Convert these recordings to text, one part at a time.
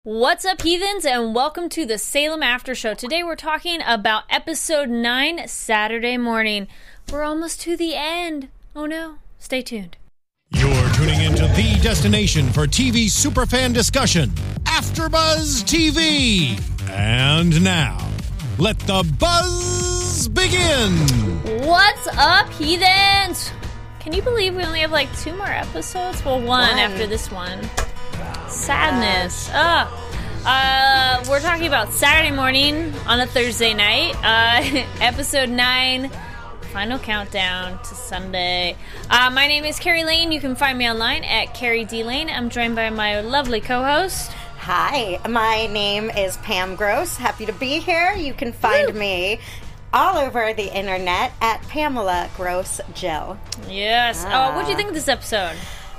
What's up, heathens, and welcome to the Salem After Show. Today we're talking about episode 9, Saturday morning. We're almost to the end. Oh no, stay tuned. You're tuning into the destination for TV superfan discussion, AfterBuzz TV. And now, let the buzz begin. What's up, heathens? Can you believe we only have like 2 more episodes? Well, one after this one. Sadness. We're talking about Saturday morning on a Thursday night. Episode 9, final countdown to Sunday. My name is Carrie Lane. You can find me online at Carrie D. Lane. I'm joined by my lovely co-host. Hi, my name is Pam Gross. Happy to be here. You can find me all over the internet at Pamela Gross Jill. Yes. What do you think of this episode?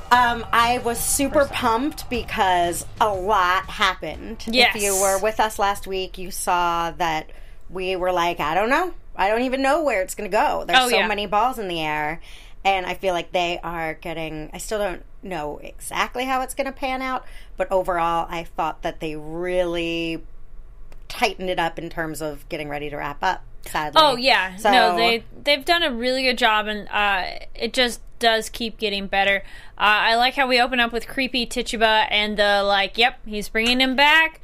I was super pumped because a lot happened. Yes. If you were with us last week, you saw that we were like, I don't know. I don't even know where it's going to go. There's so many balls in the air. And I feel like they are getting... I still don't know exactly how it's going to pan out. But overall, I thought that they really tightened it up in terms of getting ready to wrap up, sadly. Oh, yeah. So, no, they've done a really good job. And it just does keep getting better. I like how we open up with creepy Tituba and the like, yep, he's bringing him back.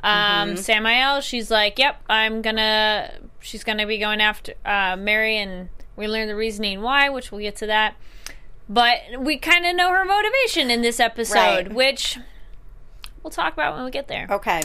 Samael, she's like, yep, she's gonna be going after Mary, and we learn the reasoning why, which we'll get to that. But we kind of know her motivation in this episode, which we'll talk about when we get there. Okay.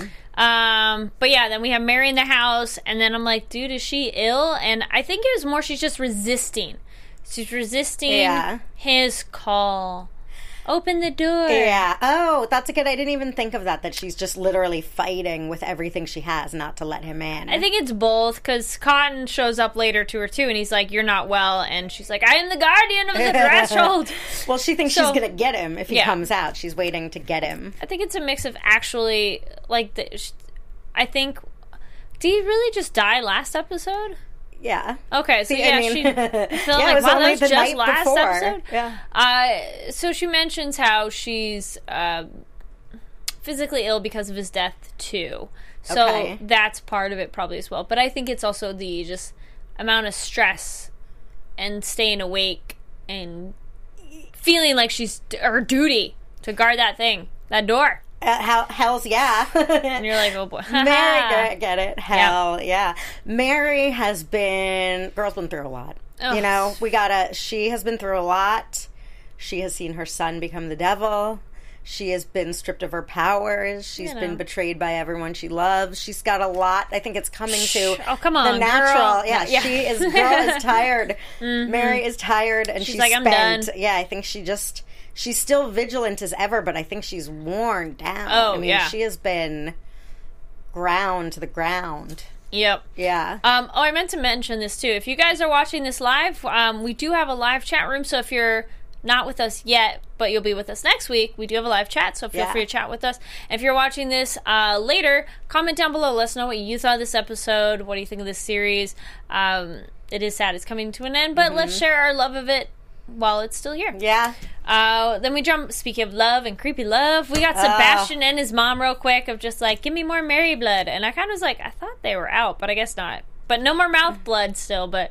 But yeah, then we have Mary in the house, and then I'm like, dude, is she ill? And I think it was more she's just resisting. She's resisting his call. Open the door. Yeah. Oh, that's a good... I didn't even think of that she's just literally fighting with everything she has not to let him in. I think it's both, because Cotton shows up later to her, too, and he's like, you're not well, and she's like, I am the guardian of the threshold. Well, she thinks she's going to get him if he comes out. She's waiting to get him. I think it's a mix of actually, like, I think... Did he really just die last episode? Yeah. Okay, so she felt like, was wow, only that was the just night last before. episode? Yeah. So she mentions how she's physically ill because of his death, too. So that's part of it probably as well. But I think it's also the just amount of stress and staying awake and feeling like she's her duty to guard that thing, that door. Hell's yeah. And you're like, oh boy. Mary, get it? Hell yeah. Mary has been... Girl's been through a lot. Oh. You know, she has been through a lot. She has seen her son become the devil. She has been stripped of her powers. She's been betrayed by everyone she loves. She's got a lot. I think it's coming to come on, the natural. Girl. Yeah, girl is tired. Mary is tired, and she's like, spent. I'm done. Yeah, I think she's still vigilant as ever, but I think she's worn down. Oh, she has been ground to the ground. Yep. Yeah. I meant to mention this, too. If you guys are watching this live, we do have a live chat room, so if you're not with us yet, but you'll be with us next week, we do have a live chat, so feel free to chat with us. And if you're watching this later, comment down below. Let us know what you thought of this episode. What do you think of this series? It is sad it's coming to an end, but let's share our love of it while it's still here. Yeah. Then we jump, speaking of love and creepy love, we got Sebastian and his mom real quick of just like, give me more Mary blood. And I kind of was like, I thought they were out, but I guess not. But no more mouth blood still, but...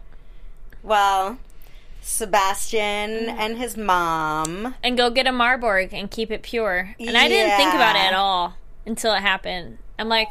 Well, Sebastian and his mom... And go get a Marburg and keep it pure. And I didn't think about it at all until it happened. I'm like...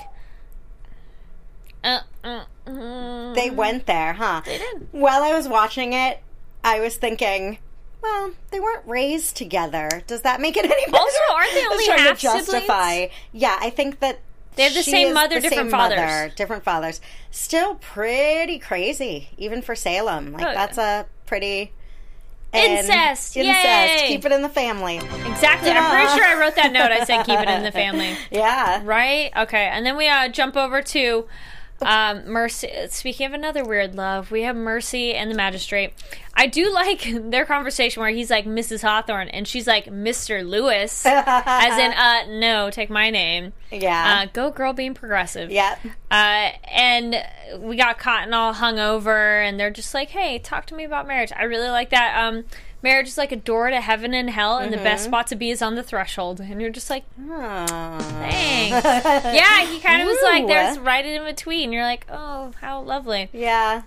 They went there, huh? They did. While I was watching it, I was thinking, well, they weren't raised together. Does that make it any better? Also, aren't they only half siblings? Yeah, I think that they have the same mother, different fathers. Different fathers. Still pretty crazy, even for Salem. Like, that's a pretty... Incest! Yay! Keep it in the family. Exactly. I'm pretty sure I wrote that note. I said keep it in the family. Yeah. Right? Okay. And then we jump over to... Mercy. Speaking of another weird love, we have Mercy and the magistrate. I do like their conversation where he's like Mrs. Hawthorne and she's like Mr. Lewis, as in no, take my name. Yeah. Go girl, being progressive. Yep. And we got Cotton all hung over, and they're just like, hey, talk to me about marriage. I really like that. marriage is like a door to heaven and hell, and the best spot to be is on the threshold. And you're just like, thanks. Yeah, he kind of was like, there's right in between. You're like, oh, how lovely. Yeah.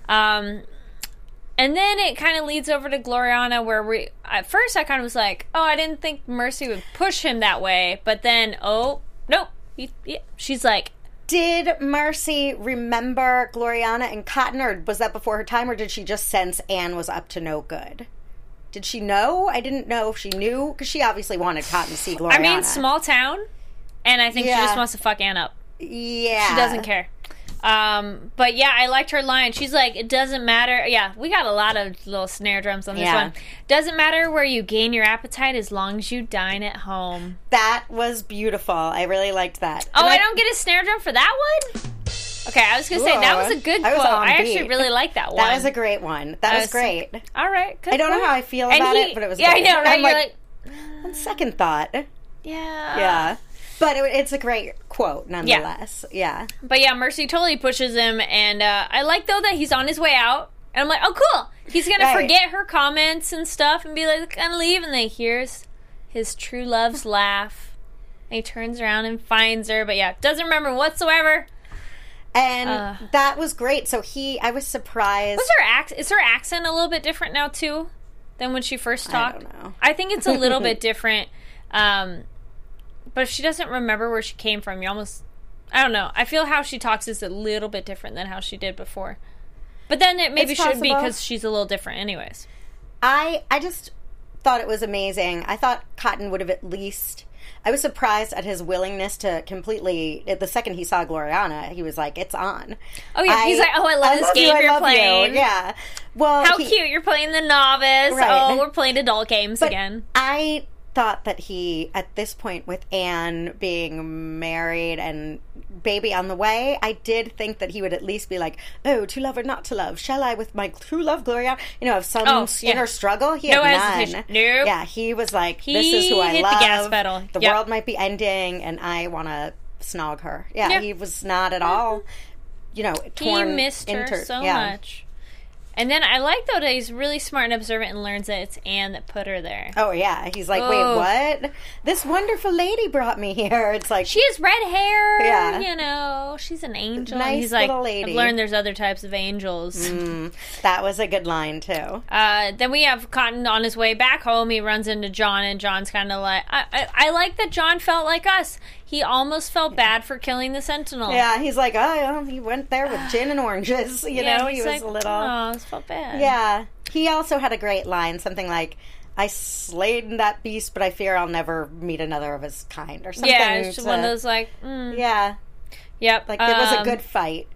And then it kind of leads over to Gloriana, where at first I kind of was like, oh, I didn't think Mercy would push him that way. But then, oh, nope. She's like, did Mercy remember Gloriana and Cotton, or was that before her time, or did she just sense Anne was up to no good? Did she know? I didn't know if she knew, because she obviously wanted Cotton to see Gloriana. I mean, small town, and I think she just wants to fuck Anne up. Yeah. She doesn't care. But yeah, I liked her line. She's like, it doesn't matter. Yeah, we got a lot of little snare drums on this one. Doesn't matter where you gain your appetite as long as you dine at home. That was beautiful. I really liked that. Oh, I don't get a snare drum for that one? Okay, I was going to say, that was a good quote. I actually really like that one. That was a great one. That was great. Like, all right, good. I don't know how I feel about it, but it was good. I know, right? You're like, on second thought. Yeah. Yeah. But it's a great quote, nonetheless. Yeah. But yeah, Mercy totally pushes him, and I like, though, that he's on his way out. And I'm like, oh, cool. He's going to forget her comments and stuff and be like, gonna leave. And then he hears his true love's laugh. And he turns around and finds her. But yeah, doesn't remember whatsoever. And that was great. So I was surprised. Is her accent a little bit different now, too, than when she first talked? I don't know. I think it's a little bit different. But if she doesn't remember where she came from, you almost... I don't know. I feel how she talks is a little bit different than how she did before. But then it maybe should be because she's a little different anyways. I just thought it was amazing. I thought Cotton would have at least... I was surprised at his willingness to completely... The second he saw Gloriana, he was like, it's on. Oh, yeah. He's like, oh, I love this game you're playing. Yeah. Well, how cute. You're playing the novice. Right. Oh, we're playing adult games again. I thought that he, at this point, with Anne being married and baby on the way, I did think that he would at least be like, oh, to love or not to love, shall I with my true love, Gloriana? You know, have some inner struggle. He had none. No. Yeah, he was like, this is who I love. The gas pedal. The world might be ending, and I want to snog her. Yeah, he was not at all, torn. He missed her so much. And then I like, though, that he's really smart and observant and learns that it's Anne that put her there. Oh, yeah. He's like, wait, what? This wonderful lady brought me here. It's like... She has red hair. Yeah. She's an angel. Nice he's like, little lady. I've learned there's other types of angels. That was a good line, too. Then we have Cotton on his way back home. He runs into John, and John's kind of like... I like that John felt like us. He almost felt bad for killing the Sentinel. Yeah, he's like, he went there with gin and oranges. He was like, a little... Oh, this felt bad. Yeah. He also had a great line, something like, I slayed that beast, but I fear I'll never meet another of his kind, or something. Yeah, it's one of those, like... Yeah. Yep. Like, it was a good fight,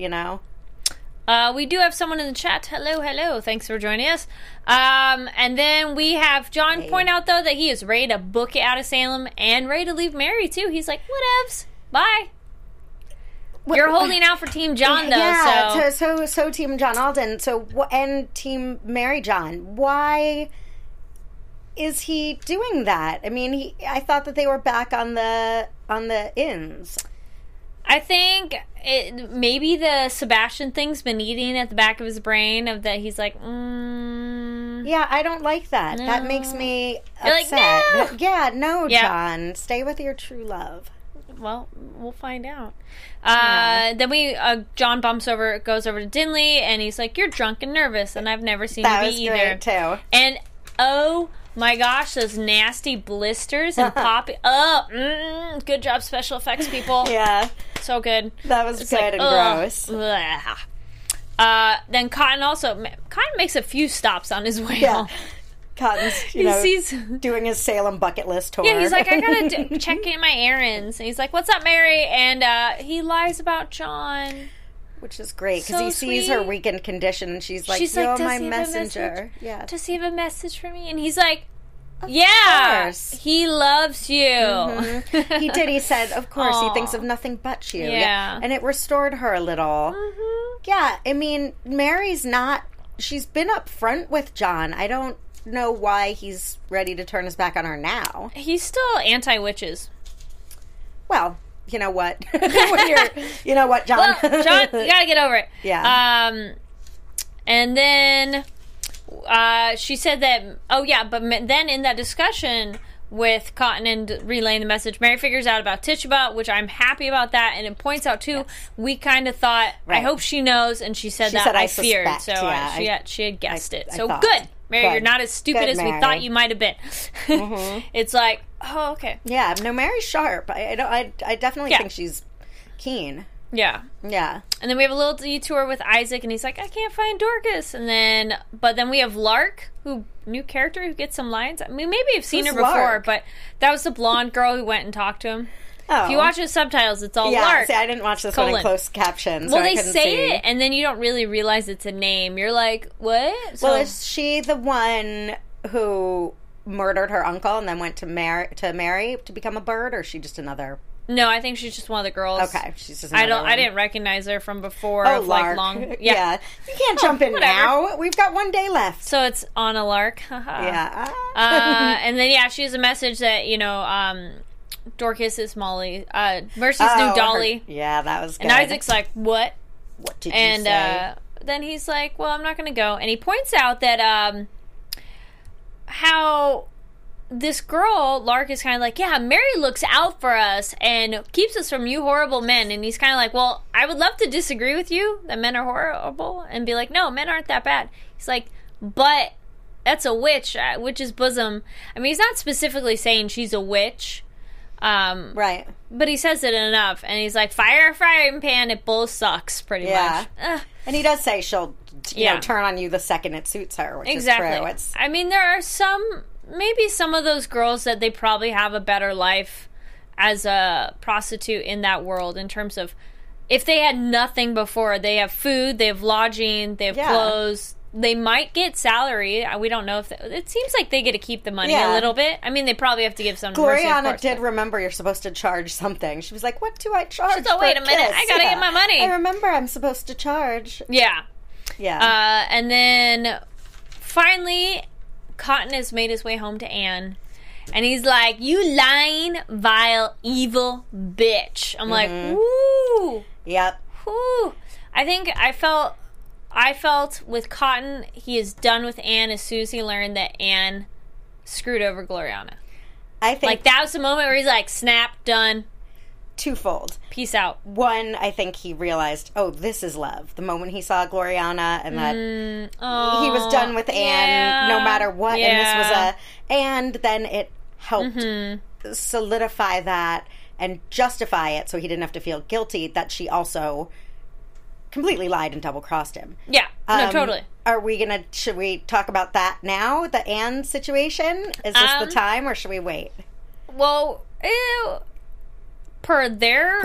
We do have someone in the chat. Hello. Thanks for joining us. And then we have John point out, though, that he is ready to book it out of Salem and ready to leave Mary, too. He's like, whatevs. Bye. You're holding out for Team John, though. Yeah, so Team John Alden. And Team Mary John. Why is he doing that? I mean, I thought that they were back on the inns. I think maybe the Sebastian thing's been eating at the back of his brain of that he's like, Yeah, I don't like that. No. That makes me upset. Like, no! Yeah, no, John. Stay with your true love. Well, we'll find out. Then John goes over to Dinley, and he's like, you're drunk and nervous, and I've never seen you be either. That was great, too. And, oh my gosh, those nasty blisters and popping. Good job, special effects people. Yeah. So good. That was good and gross. Then Cotton makes a few stops on his way home. Cotton's, doing his Salem bucket list tour. Yeah, he's like, I gotta check in my errands. And he's like, what's up, Mary? And he lies about John. Which is great, because he sees her weakened condition, and she's like, you're my messenger. Yeah. Does he have a message for me? And he's like, course. He loves you. Mm-hmm. He did. He said, of course, he thinks of nothing but you. Yeah. And it restored her a little. Mm-hmm. Yeah, I mean, Mary's she's been up front with John. I don't know why he's ready to turn his back on her now. He's still anti-witches. Well, you know what? You know what, John? Well, John, you gotta get over it. Yeah. And then she said that, but then in that discussion with Cotton and relaying the message, Mary figures out about Tituba, which I'm happy about that, and it points out, too, we kind of thought, I hope she knows, and she said I feared, suspect, so she had guessed it. So good, Mary, you're not as stupid as we thought you might have been. It's like, oh, okay. Yeah, no, Mary's sharp. I definitely think she's keen. Yeah. Yeah. And then we have a little detour with Isaac, and he's like, I can't find Dorcas. But then we have Lark, new character who gets some lines. I mean, maybe I've seen her before, Lark? but that was the blonde girl who went and talked to him. Oh. If you watch his subtitles, it's all Lark. See, I didn't watch this one in closed caption, so well, I they couldn't say see. it, and then you don't really realize it's a name. You're like, what? Well, is she the one who murdered her uncle and then went to marry to become a bird, or is she just another... No, I think she's just one of the girls. Okay, she's just another one. I didn't recognize her from before. Oh, Lark. Yeah. You can't jump in now. We've got one day left. So it's on a Lark. Yeah. And then, she has a message that, Dorcas is Molly. Mercy's new Dolly. Yeah, that was good. And Isaac's like, what? What did you say? And then he's like, well, I'm not going to go. And he points out that how... this girl, Lark, is kind of like, yeah, Mary looks out for us and keeps us from you horrible men. And he's kind of like, well, I would love to disagree with you that men are horrible and be like, no, men aren't that bad. He's like, but that's a witch. Witch's bosom. I mean, he's not specifically saying she's a witch. Right. But he says it enough. And he's like, fire, frying pan, it both sucks, pretty much. And he does say she'll turn on you the second it suits her, which is true. I mean, there are maybe some of those girls that they probably have a better life as a prostitute in that world, in terms of if they had nothing before, they have food, they have lodging, they have clothes, they might get salary. We don't know if it seems like they get to keep the money a little bit. I mean, they probably have to give some. Gloriana did remember you're supposed to charge something. She was like, what do I charge? She's like, wait a minute, I gotta get my money. I remember I'm supposed to charge. Yeah. Yeah. And then finally, Cotton has made his way home to Anne, and he's like, you lying, vile, evil bitch. I'm like, woo. Yep. Woo. I think I felt with Cotton, he is done with Anne as soon as he learned that Anne screwed over Gloriana. I think... like, that was the moment where he's like, snap, done. Twofold. Peace out. One, I think he realized, oh, this is love. The moment he saw Gloriana and that he was done with Anne no matter what. Yeah. And this was and then it helped solidify that and justify it so he didn't have to feel guilty that she also completely lied and double-crossed him. Yeah. No, totally. Should we talk about that now? The Anne situation? Is this the time, or should we wait? Well, Per there.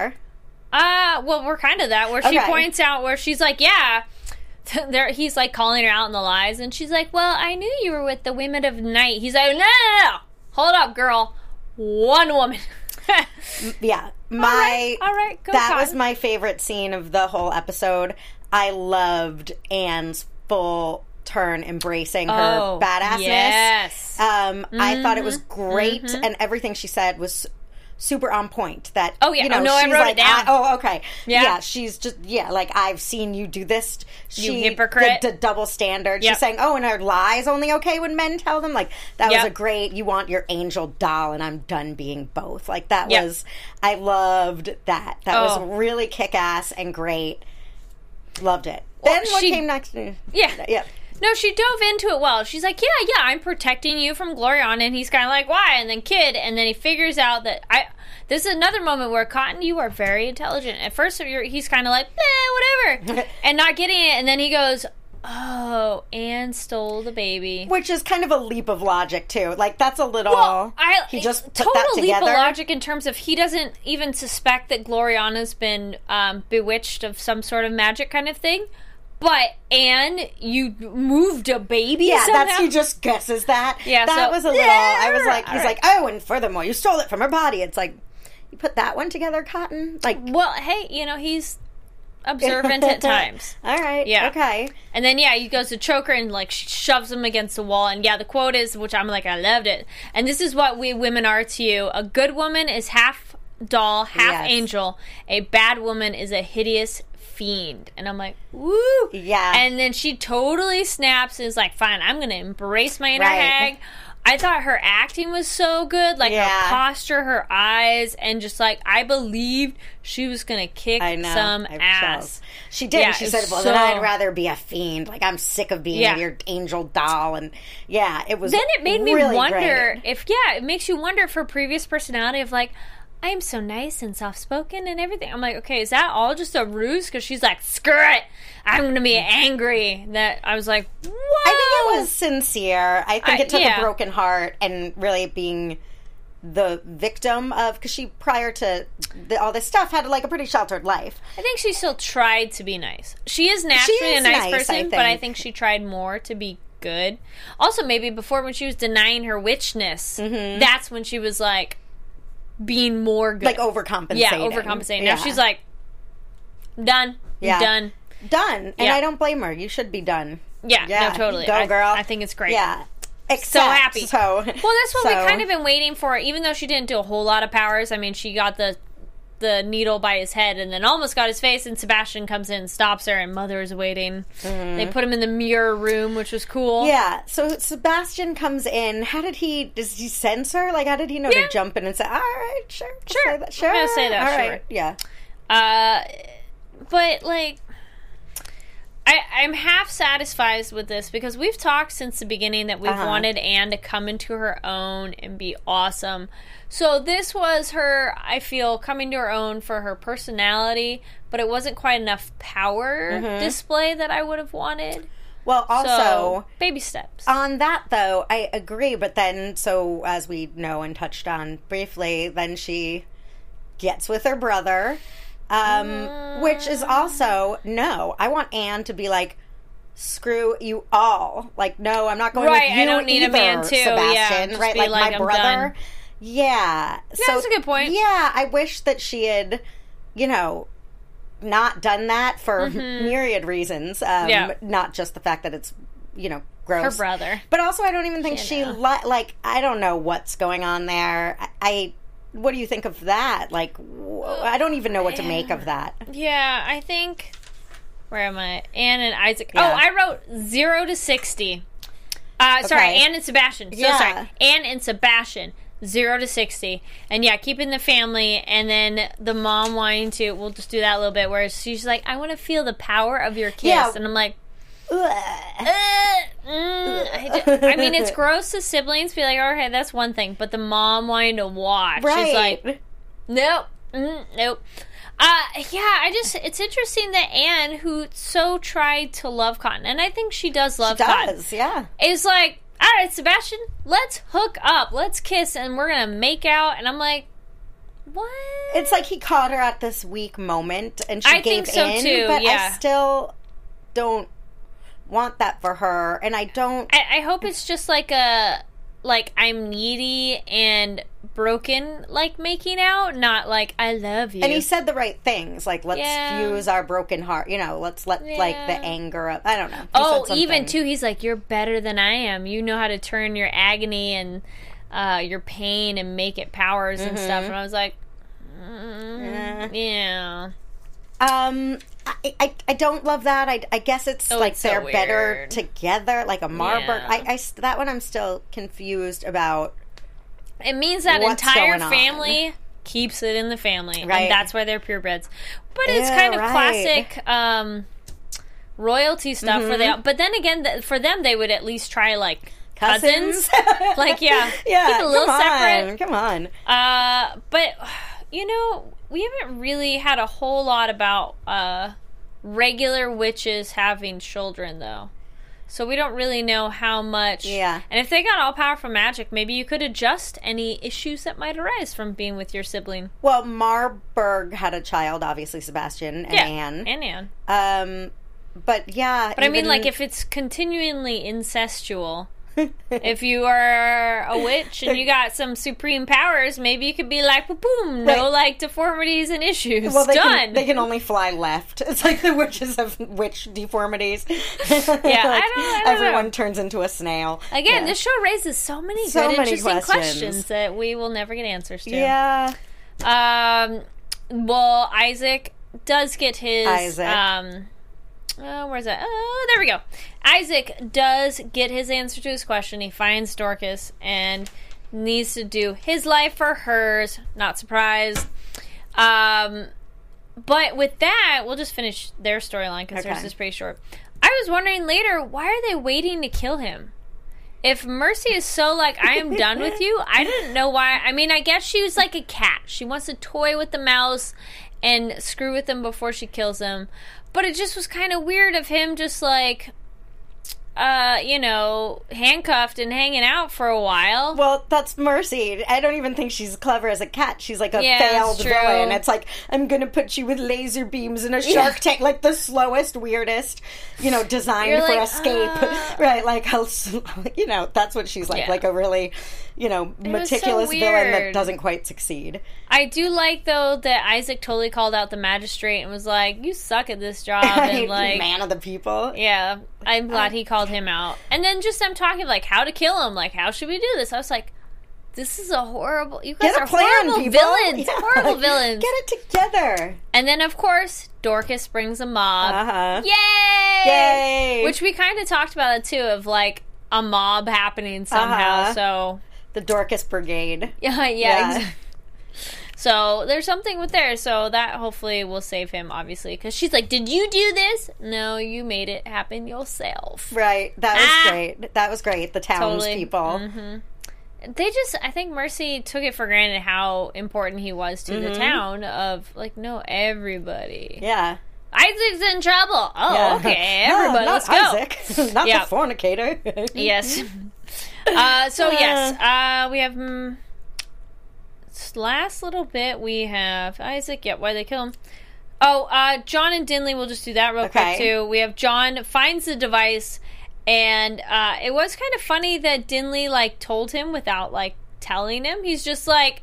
Well, we're kind of that, where she points out where she's like, yeah, he's like calling her out in the lies, and she's like, well, I knew you were with the women of night. He's like, no, hold up, girl, one woman. Yeah, all right, go that Cotton. was my favorite scene of the whole episode. I loved Anne's full turn embracing her badassness. Yes. I thought it was great, and everything she said was super on point. That I wrote it down. Okay. Yeah, she's just like, I've seen you do this. You hypocrite. The double standard. Yep. She's saying, and are lies only okay when men tell them? Like, that was a great, you want your angel doll and I'm done being both. Like, that was, I loved that. That was really kick-ass and great. Loved it. Well, then what came next? Yeah. No, she dove into it well. She's like, yeah, I'm protecting you from Gloriana. And he's kind of like, why? And then Kid. And then he figures out that this is another moment where, Cotton, you are very intelligent. At first, he's kind of like, whatever. And not getting it. And then he goes, oh, Anne stole the baby. Which is kind of a leap of logic, too. Like, that's a little... Well, he just put total that together. Leap of logic in terms of he doesn't even suspect that Gloriana's been bewitched of some sort of magic kind of thing. But, Anne, you moved a baby somehow? He just guesses that. Yeah, that was a little... I was like, he's like, oh, and furthermore, you stole it from her body. It's like, you put that one together, Cotton? Like, well, hey, he's observant at times. All right. Yeah. Okay. And then, he goes to choke her and, like, shoves him against the wall. And, the quote is, which I'm like, I loved it. And this is what we women are to you. A good woman is half doll, half angel. A bad woman is a hideous fiend. And I'm like, woo! Yeah. And then she totally snaps and is like, fine, I'm going to embrace my inner Right. hag. I thought her acting was so good. Like, Yeah. her posture, her eyes, and just, like, I believed she was going to kick some I have ass. chills. She did. Yeah, She it said, was well, so- then I'd rather be a fiend. Like, I'm sick of being Yeah. your angel doll. And, yeah, it was Then it made me really wonder great. if, it makes you wonder if her previous personality of, like, I am so nice and soft-spoken and everything. I'm like, okay, is that all just a ruse? Because she's like, screw it, I'm going to be angry. That I was like, whoa. I think it was sincere. I think it took yeah. a broken heart and really being the victim of, because she, prior to all this stuff, had like a pretty sheltered life. I think she still tried to be nice. She is naturally a nice person, but I think she tried more to be good. Also, maybe before when she was denying her witchness, that's when she was like being more good. Like overcompensating. Yeah, overcompensating. Now she's like, done. Yeah. Done. Done. And Yeah. I don't blame her. You should be done. Yeah, no, totally. Go, girl. I think it's great. Yeah. So happy. Well, that's what we kind of been waiting for, even though she didn't do a whole lot of powers. I mean, she got the needle by his head and then almost got his face, and Sebastian comes in and stops her, and Mother is waiting. They put him in the mirror room, which was cool. Yeah, so Sebastian comes in. Does he sense her? Like, how did he know to jump in and say, all right, sure. Sure. Say that, sure. I'm gonna say that, all sure. right, yeah. But, like, I'm half satisfied with this because we've talked since the beginning that we've wanted Anne to come into her own and be awesome. So this was her, I feel, coming to her own for her personality, but it wasn't quite enough power display that I would have wanted. Well, also, So, baby steps. on that, though, I agree, but then, so as we know and touched on briefly, then she gets with her brother, which is also, no, I want Anne to be like, screw you all. Like, no, I'm not going with you I don't need either, a man too. Sebastian. Just Right, be like like, my I'm brother. done. Yeah. Yeah, that's a good point. Yeah, I wish that she had, not done that for myriad reasons. Not just the fact that it's, gross. Her brother. But also, I don't even think she I don't know what's going on there. What do you think of that? Like, I don't even know what to make of that. Yeah, I think... Where am I? Anne and Isaac. Yeah. Oh, I wrote 0 to 60. Sorry, Okay. Anne and Sebastian. So Yeah. sorry. Anne and Sebastian. 0 to 60. And yeah, keeping the family, and then the mom wanting to... We'll just do that a little bit, where she's like, I want to feel the power of your kiss. Yeah. And I'm like... Ugh. I mean, it's gross to siblings be like, okay, that's one thing, but the mom wanting to watch, Right. she's like, nope, nope. It's interesting that Anne, who so tried to love Cotton, and I think she does love Cotton, Yeah. is like, all right, Sebastian, let's hook up, let's kiss, and we're gonna make out, and I'm like, what? It's like he caught her at this weak moment, and she I gave think so, in. too, But yeah. I still don't want that for her, and I don't. I hope it's just like I'm needy and broken, like making out, not like I love you. And he said the right things, like let's Yeah. fuse our broken heart. Let's let like the anger up. I don't know. He Oh, said even something. too, he's like, you're better than I am. You know how to turn your agony and your pain and make it powers and stuff. And I was like, yeah. I don't love that. I guess it's like it's so they're better weird. together, like a Marburg. Yeah. That one I'm still confused about. It means that What's entire going on? family keeps it in the family. Right. And that's why they're purebreds. But it's Yeah, kind of right. classic royalty stuff where they... But then again, for them, they would at least try, like, cousins. Like, yeah. Yeah, keep it a little separate. Come on. But, we haven't really had a whole lot about regular witches having children, though. So we don't really know how much. Yeah. And if they got all powerful magic, maybe you could adjust any issues that might arise from being with your sibling. Well, Marburg had a child, obviously Sebastian and Anne. And Anne. But yeah. But I mean, like, if it's continually incestual... If you are a witch and you got some supreme powers, maybe you could be like, boom, no, Right. like, deformities and issues. Well, Done. They can only fly left. It's like the witches have witch deformities. Yeah, Like, I don't everyone know. turns into a snail. Again, Yeah. this show raises so many So good, many interesting questions. questions that we will never get answers to. Yeah. Well, Isaac does get his... Isaac. Where's that? Oh, there we go. Isaac does get his answer to his question. He finds Dorcas and needs to do his life for hers. Not surprised. But with that, we'll just finish their storyline because theirs is pretty short. I was wondering later, why are they waiting to kill him? If Mercy is so like, I am done with you, I didn't know why. I mean, I guess she was like a cat. She wants to toy with the mouse and screw with him before she kills him. But it just was kind of weird of him just like, handcuffed and hanging out for a while. Well, that's Mercy. I don't even think she's clever as a cat. She's like a failed villain. It's like, I'm going to put you with laser beams in a shark tank, like the slowest, weirdest, designed for escape. Right, like, that's what she's like. Yeah. Like a really, meticulous villain that doesn't quite succeed. I do like, though, that Isaac totally called out the magistrate and was like, you suck at this job. And like, man of the people. Yeah, I'm glad he called him out. And then just them talking, like, how to kill him. Like, how should we do this? I was like, this is a horrible... You guys are horrible villains. Yeah. Horrible villains. Get it together. And then, of course, Dorcas brings a mob. Uh-huh. Yay! Which we kind of talked about it, too, of, like, a mob happening somehow, so... The Dorcas Brigade. Yeah. Exactly. So, there's something with there, so that hopefully will save him, obviously. Because she's like, did you do this? No, you made it happen yourself. Right. That was great. That was great. The townspeople. Mm-hmm. They just, I think Mercy took it for granted how important he was to the town of, like, no, everybody. Yeah. Isaac's in trouble. Oh, okay. Everybody, let's go. Isaac. Not the fornicator. Yes. We have... last little bit, we have Isaac. Yep, why they kill him. John and Dinley, we'll just do that real quick, too. We have John finds the device, and it was kind of funny that Dinley, like, told him without, like, telling him. He's just like,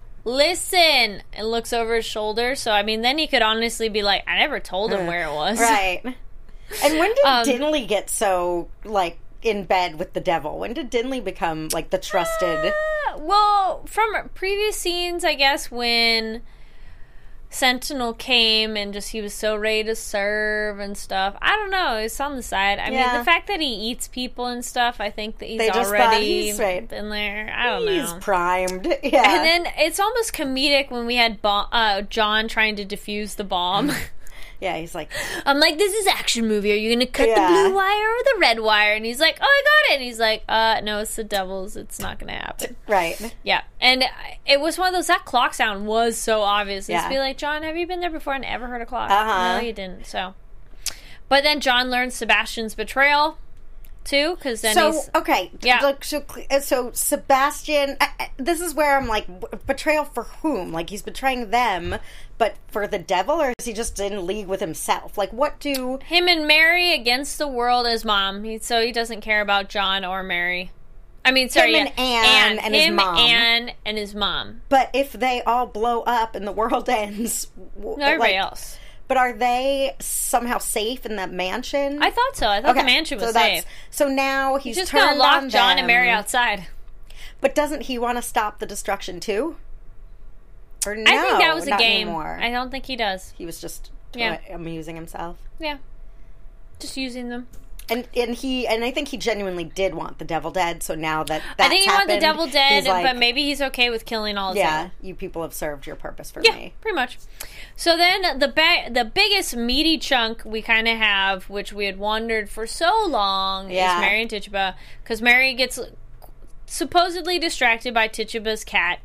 listen, and looks over his shoulder. So, I mean, then he could honestly be like, I never told him where it was. Right. And when did Dinley get so, like, in bed with the devil? When did Dinley become, like, the trusted... Well, from previous scenes, I guess, when Sentinel came and just he was so ready to serve and stuff. I don't know. It's on the side. I mean, the fact that he eats people and stuff, I think that he's already been there. I don't know. He's primed. Yeah. And then it's almost comedic when we had John trying to defuse the bomb. Yeah, he's like... I'm like, this is action movie. Are you going to cut the blue wire or the red wire? And he's like, oh, I got it. And he's like, no, it's the devil's. It's not going to happen. Right. Yeah. And it was one of those... That clock sound was so obvious. It's be like, John, have you been there before and ever heard a clock? No, you didn't. So... But then John learns Sebastian's betrayal, too, because then he's... Okay. Yeah. So Sebastian... this is where I'm like, betrayal for whom? Like, he's betraying them... But for the devil, or is he just in league with himself? Like, what do... Him and Mary against the world as mom. So he doesn't care about John or Mary. I mean, sorry, him and Anne and his mom. Anne and his mom. But if they all blow up and the world ends... Everybody else. But are they somehow safe in that mansion? I thought so. I thought the mansion was safe. So now he's just turned going to lock on John them. And Mary outside. But doesn't he want to stop the destruction, too? Or no, I think that was a game. Anymore. I don't think he does. He was just amusing himself. Yeah, just using them. And I think he genuinely did want the devil dead. So now that's I think he wanted the devil dead, like, but maybe he's okay with killing all of them. Yeah, you people have served your purpose for me. Yeah, pretty much. So then the biggest meaty chunk we kind of have, which we had wondered for so long, is Mary and Tituba, because Mary gets supposedly distracted by Tituba's cat.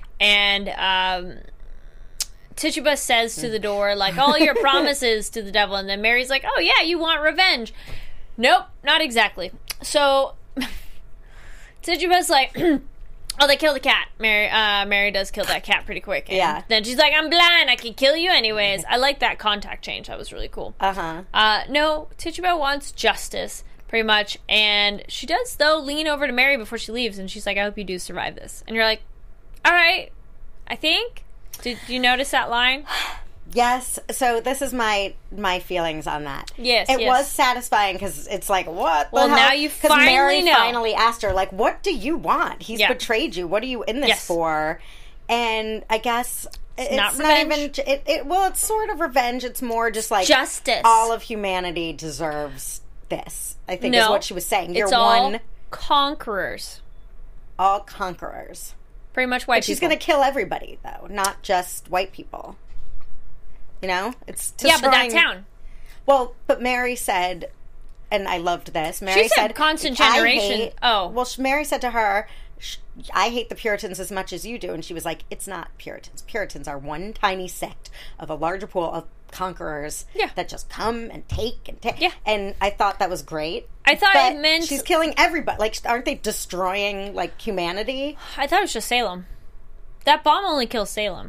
And Tituba says to the door, like, all your promises to the devil. And then Mary's like, oh, yeah, you want revenge. Nope, not exactly. So Tituba's like, oh, they killed the cat. Mary does kill that cat pretty quick. And then she's like, I'm blind. I can kill you anyways. I like that contact change. That was really cool. No, Tituba wants justice, pretty much. And she does, though, lean over to Mary before she leaves. And she's like, I hope you do survive this. And you're like, all right, I think. Did you notice that line? Yes. So this is my feelings on that. Yes, it was satisfying because it's like, what the hell? Now you finally Mary know. finally asked her, like, what do you want? He's betrayed you. What are you in this for? And I guess It's not revenge. Well, it's sort of revenge. It's more just like justice. All of humanity deserves this, I think is what she was saying. You're all conquerors. All conquerors. Pretty much white people. She's going to kill everybody, though, not just white people. You know? It's destroying... Yeah, but that town. Well, but Mary said, and I loved this, Mary said constant generation. Well, Mary said to her, I hate the Puritans as much as you do. And she was like, it's not Puritans. Puritans are one tiny sect of a larger pool of conquerors that just come and take and take. Yeah. And I thought that was great. I thought it meant... She's killing everybody. Like, aren't they destroying, like, humanity? I thought it was just Salem. That bomb only kills Salem.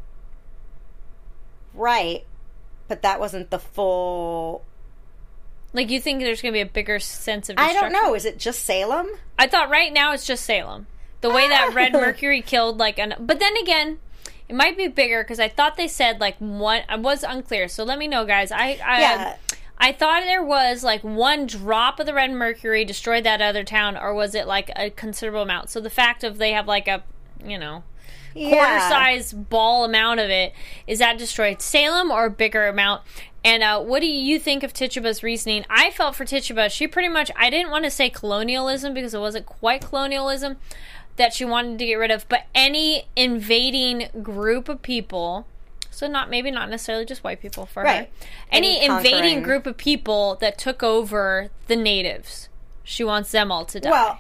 Right. But that wasn't the full... Like, you think there's going to be a bigger sense of destruction? I don't know. Is it just Salem? I thought right now it's just Salem. The way that Red Mercury killed, like... But then again... It might be bigger because I thought they said like one. I was unclear, so let me know, guys. I thought there was like one drop of the Red Mercury destroyed that other town, or was it like a considerable amount? So the fact of they have like a quarter-size ball amount of it, is that destroyed Salem or a bigger amount? And what do you think of Tituba's reasoning? I felt for Tituba, she pretty much, I didn't want to say colonialism because it wasn't quite colonialism that she wanted to get rid of, but any invading group of people, so maybe not necessarily just white people for her, any invading group of people that took over the natives, she wants them all to die. Well,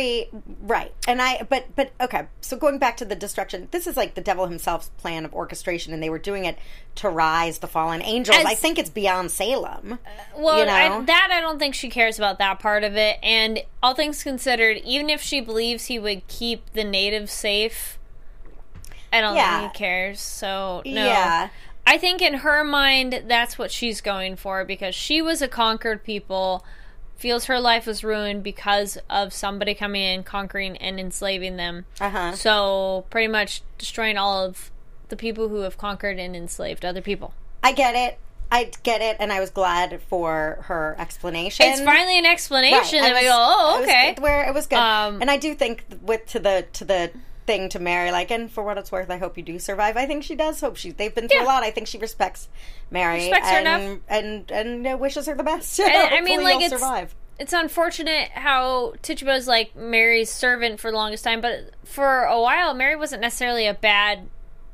but okay, so going back to the destruction, this is like the devil himself's plan of orchestration, and they were doing it to rise the fallen angels. I think it's beyond Salem. Well, I don't think she cares about that part of it, and all things considered, even if she believes he would keep the natives safe, I don't think he cares, so no. Yeah. I think in her mind, that's what she's going for, because she was a conquered people, feels her life was ruined because of somebody coming in, conquering, and enslaving them. So, pretty much destroying all of the people who have conquered and enslaved other people. I get it, and I was glad for her explanation. It's finally an explanation, and we go, oh, okay. It was good. And I do think, to the thing to Mary, like, and for what it's worth, I hope you do survive. I think she does hope they've been through a lot. I think she respects Mary her enough, and wishes her the best. I mean, like, survive. It's unfortunate how Tituba's like Mary's servant for the longest time, but for a while, Mary wasn't necessarily a bad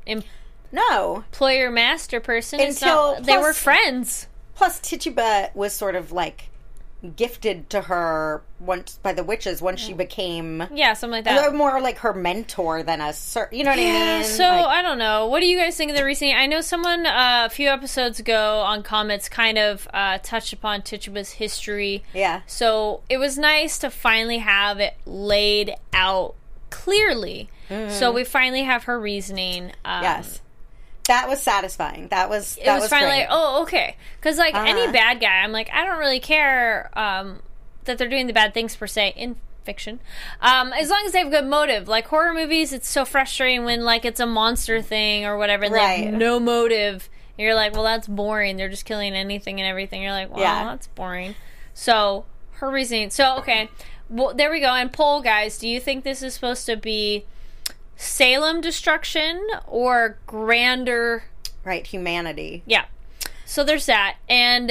employer master person. They were friends. Plus, Tituba was sort of like gifted to her once by the witches once she became something like that, more like her mentor than you know what I mean. So I don't know, what do you guys think of the recent? I know someone a few episodes ago on comments kind of touched upon Tituba's history, so it was nice to finally have it laid out clearly. So we finally have her reasoning. That was satisfying. It was finally great. Like, oh, okay. Because, like, any bad guy, I'm like, I don't really care that they're doing the bad things, per se, in fiction. As long as they have good motive. Like, horror movies, it's so frustrating when, like, it's a monster thing or whatever, and they have no motive. And you're like, well, that's boring. They're just killing anything and everything. You're like, well, that's boring. So, her reasoning. So, okay. Well, there we go. And poll, guys, do you think this is supposed to be Salem destruction or grander humanity? So there's that, and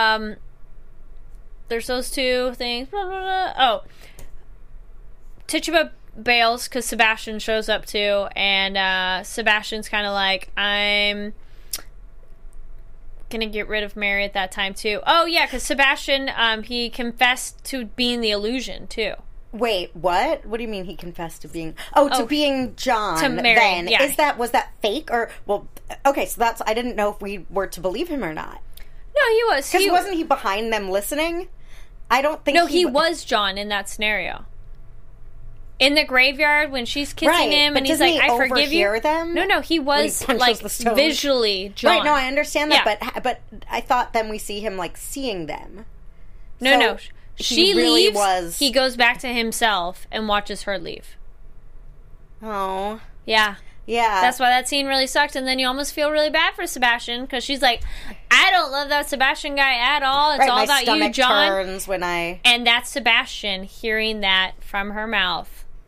there's those two things. Tituba bails because Sebastian shows up too, and Sebastian's kind of like, I'm gonna get rid of Mary at that time too. Because Sebastian he confessed to being the illusion too. Wait, what? What do you mean he confessed to being... to being John, to Mary, then. Yeah. Was that fake? Or, well, okay, so that's... I didn't know if we were to believe him or not. No, he was. Because wasn't he behind them listening? I don't think he was John in that scenario. In the graveyard, when she's kissing him, and he's like, I forgive you. Them? No, he was, like, visually John. Right, no, I understand that, but I thought then we see him, like, seeing them. No. She really leaves, he goes back to himself and watches her leave. Oh. Yeah. That's why that scene really sucked, and then you almost feel really bad for Sebastian, because she's like, I don't love that Sebastian guy at all. It's all about you, John. Turns when And that's Sebastian hearing that from her mouth,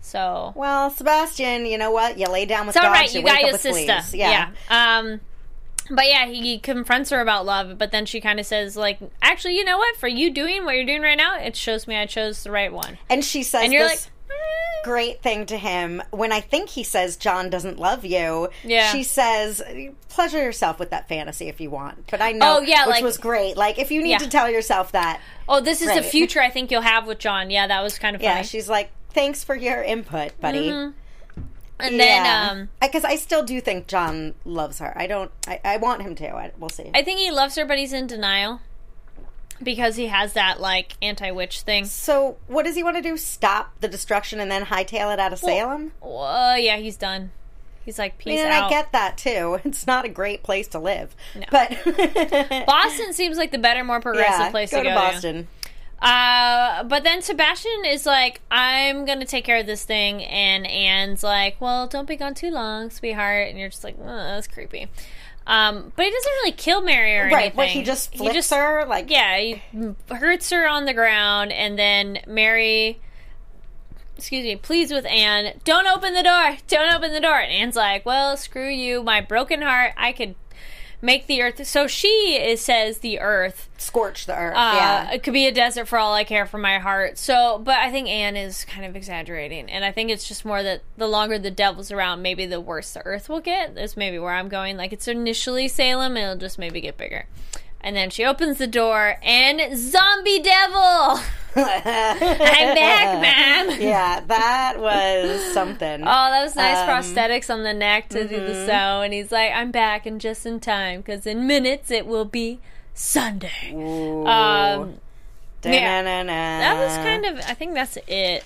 So, well, Sebastian, you know what? You lay down with it's all dogs, right. You wake got up your with sister. fleas. Yeah. But yeah, he confronts her about love, but then she kind of says, like, actually, you know what? For you doing what you're doing right now, it shows me I chose the right one. And she says and you're this great thing to him when I think he says John doesn't love you. Yeah. She says, pleasure yourself with that fantasy if you want. But I know, which was great. Like, if you need to tell yourself that. Oh, this is the future I think you'll have with John. Yeah, that was kind of funny. Yeah, she's like, thanks for your input, buddy. Mm-hmm. And then, because I still do think John loves her. I want him to. We'll see. I think he loves her, but he's in denial because he has that, like, anti-witch thing. So, what does he want to do? Stop the destruction and then hightail it out of Salem? Yeah, he's done. He's like, peace out. I get that, too. It's not a great place to live. No. But Boston seems like the better, more progressive place to go to Boston. But then Sebastian is like, I'm gonna take care of this thing, and Anne's like, well, don't be gone too long, sweetheart. And you're just like, that's creepy. But he doesn't really kill Mary or anything. Right, but he just flips her? Like, yeah, he hurts her on the ground, and then Mary, pleads with Anne, don't open the door, don't open the door. And Anne's like, well, screw you, my broken heart, I could make the earth. So she says the earth. Scorch the earth, It could be a desert for all I care for my heart. So, but I think Anne is kind of exaggerating. And I think it's just more that the longer the devil's around, maybe the worse the earth will get. That's maybe where I'm going. Like, it's initially Salem, and it'll just maybe get bigger. And then she opens the door, and zombie devil! I'm back, ma'am! Yeah, that was something. Oh, that was nice prosthetics on the neck to do the sew. And he's like, I'm back and just in time, because in minutes it will be Sunday. Ooh. Yeah, that was kind of, I think that's it.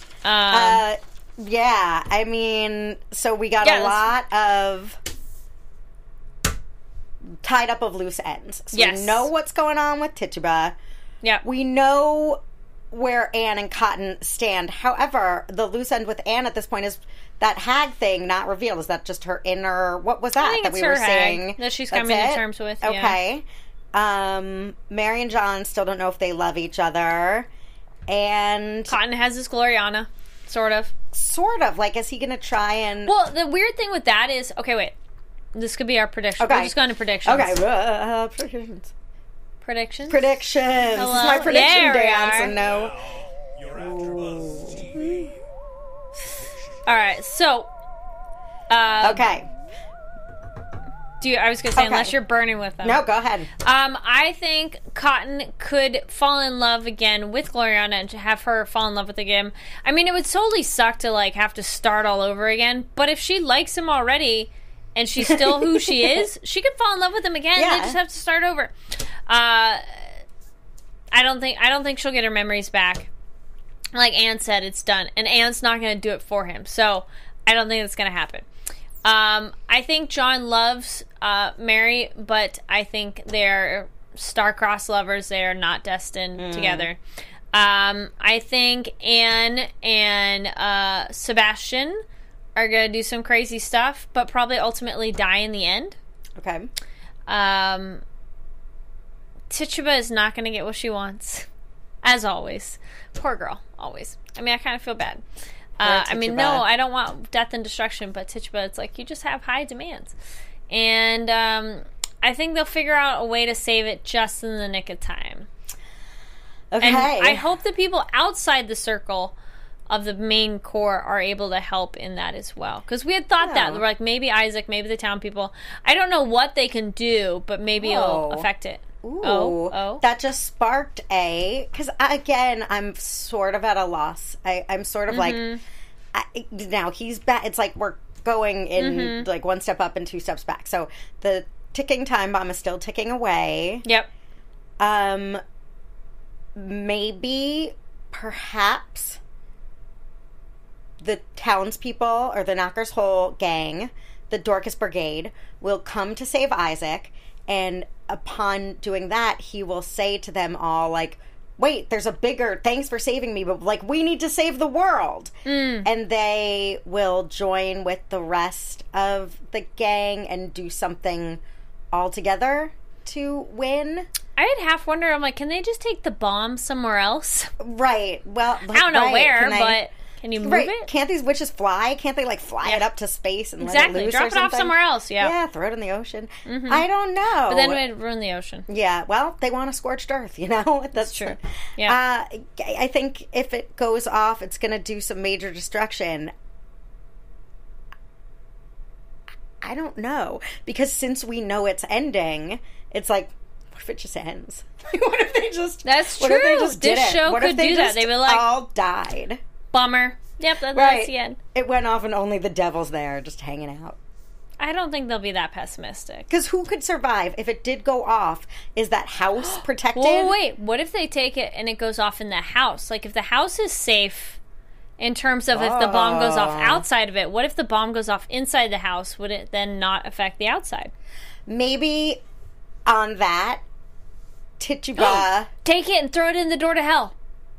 Yeah, I mean, so we got a lot of tied up of loose ends. So we know what's going on with Tituba. Yeah. We know where Anne and Cotton stand. However, the loose end with Anne at this point is that hag thing not revealed. Is that just her inner... What was that I think that it's we were hag seeing? that she's coming to terms with. Okay. Yeah. Mary and John still don't know if they love each other. And... Cotton has his Gloriana. Sort of. Sort of. Like, is he going to try and... Well, the weird thing with that is... Okay, wait. This could be our prediction. Okay. We're just going to predictions. Okay. Predictions. Predictions? Predictions. Hello? This is my prediction there dance. we are. And no... All right, so... okay. I was going to say, unless you're burning with them. No, go ahead. I think Cotton could fall in love again with Gloriana and to have her fall in love with him. I mean, it would totally suck to, like, have to start all over again. But if she likes him already and she's still who she is, she could fall in love with him again. Yeah. They just have to start over. I don't think she'll get her memories back. Like Anne said, it's done. And Anne's not going to do it for him. So I don't think that's going to happen. I think John loves Mary, but I think they're star-crossed lovers. They are not destined together. I think Anne and Sebastian are going to do some crazy stuff, but probably ultimately die in the end. Okay. Tituba is not going to get what she wants. As always. Poor girl. Always. I mean, I kind of feel bad. I mean, no, I don't want death and destruction, but Tituba, it's like, you just have high demands. And I think they'll figure out a way to save it just in the nick of time. Okay. And I hope the people outside the circle of the main core are able to help in that as well. Because we had thought that. We're like, maybe Isaac, maybe the town people. I don't know what they can do, but maybe it'll affect it. Ooh, oh. That just sparked because again, I'm sort of at a loss. I'm sort of like, now he's back. It's like we're going in like one step up and two steps back. So the ticking time bomb is still ticking away. Yep. Maybe, perhaps, the townspeople or the Knockers Hole gang, the Dorcas Brigade, will come to save Isaac, and upon doing that, he will say to them all, like, wait, there's a bigger, thanks for saving me, but, like, we need to save the world. And they will join with the rest of the gang and do something all together to win. I had half wonder, I'm like, can they just take the bomb somewhere else? Right. Well, I don't know where, but... Can you move it? Can't these witches fly? Can't they like fly it up to space and let it loose drop or it something? off somewhere else? Yeah, throw it in the ocean. I don't know. But then it would ruin the ocean. Yeah, well, they want a scorched earth, you know? That's true. Yeah. I think if it goes off, it's going to do some major destruction. I don't know. Because since we know it's ending, it's like, what if it just ends? What if they just... That's true. What if they just did this show could do that. They were like... all died. Bummer. Yep, that's the end. It went off and only the devil's there, just hanging out. I don't think they'll be that pessimistic. Because who could survive if it did go off? Is that house protected? Well, wait. What if they take it and it goes off in the house? Like, if the house is safe in terms of if the bomb goes off outside of it, what if the bomb goes off inside the house? Would it then not affect the outside? Maybe on that, Tituba... Take it and throw it in the door to hell.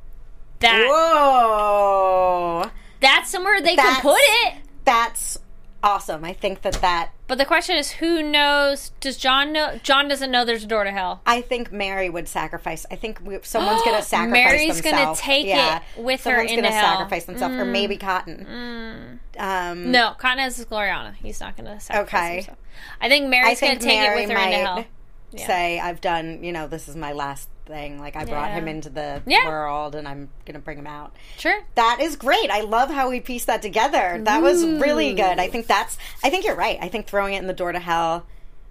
Whoa. That's somewhere they can put it. That's awesome. I think that... But the question is, who knows? Does John know? John doesn't know there's a door to hell. I think Mary would sacrifice. I think someone's going to sacrifice Mary's themselves. Mary's going to take it with her into hell. Someone's going to sacrifice themselves. Or maybe Cotton. No, Cotton has his Gloriana. He's not going to sacrifice himself. I think Mary's going to take it with her into hell. Say, I've done, this is my last thing. Like, I brought him into the world, and I'm going to bring him out. Sure. That is great. I love how we pieced that together. That was really good. I think you're right. I think throwing it in the door to hell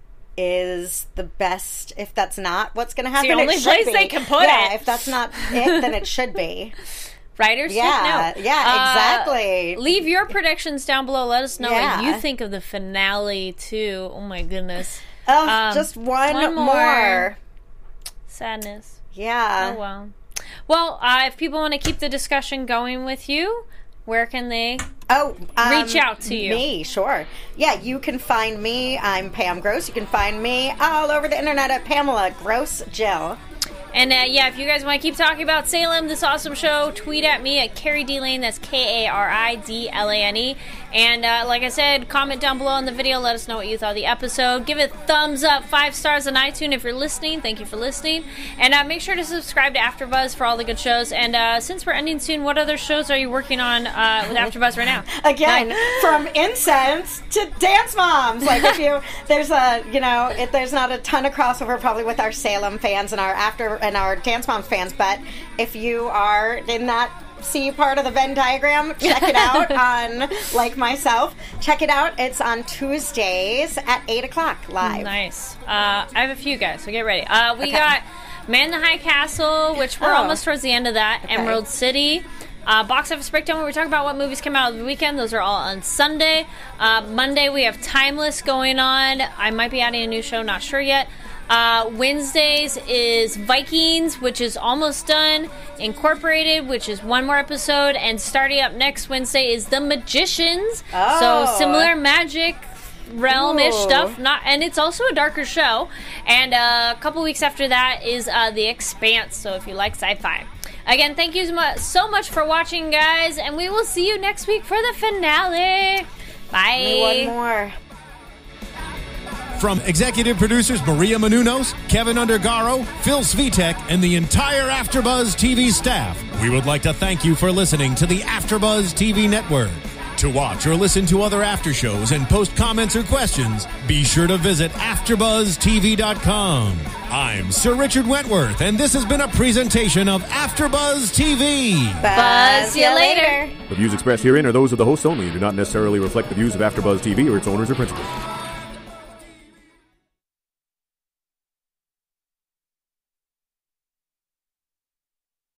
is the best. If that's not what's going to happen, it's the only place they can put it. Yeah, if that's not it, then it should be. Writers should know. Yeah, exactly. Leave your predictions down below. Let us know what you think of the finale, too. Oh, my goodness. Just one more. Sadness. Yeah. Oh, well. Well, if people want to keep the discussion going with you, where can they reach out to you? Me, sure. Yeah, you can find me. I'm Pam Gross. You can find me all over the internet at Pamela Gross Jill. And if you guys want to keep talking about Salem, this awesome show, tweet at me at Carrie D Lane. That's Karidlane. And like I said, comment down below on the video. Let us know what you thought of the episode. Give it thumbs up, 5 stars on iTunes if you're listening. Thank you for listening. And make sure to subscribe to AfterBuzz for all the good shows. And since we're ending soon, what other shows are you working on with AfterBuzz right now? Again, from incense to Dance Moms. Like there's not a ton of crossover probably with our Salem fans and our Dance Moms fans, but if you are in that part of the Venn diagram, check it out on, like myself, check it out. It's on Tuesdays at 8 o'clock live. Nice. I have a few guys, so get ready. We got Man in the High Castle, which we're almost towards the end of that. Okay. Emerald City. Box Office Breakdown, where we talk about what movies came out over the weekend. Those are all on Sunday. Monday, we have Timeless going on. I might be adding a new show, not sure yet. Wednesdays is Vikings, which is almost done. Incorporated, which is one more episode. And starting up next Wednesday is The Magicians. So similar magic realm-ish stuff. And it's also a darker show. And a couple weeks after that is The Expanse. So if you like sci-fi. Again, thank you so much for watching, guys. And we will see you next week for the finale. Bye. One more. From executive producers Maria Menounos, Kevin Undergaro, Phil Svitek, and the entire AfterBuzz TV staff, we would like to thank you for listening to the AfterBuzz TV network. To watch or listen to other after shows and post comments or questions, be sure to visit AfterBuzzTV.com. I'm Sir Richard Wentworth, and this has been a presentation of AfterBuzz TV. Buzz you later. The views expressed herein are those of the hosts only and do not necessarily reflect the views of AfterBuzz TV or its owners or principals.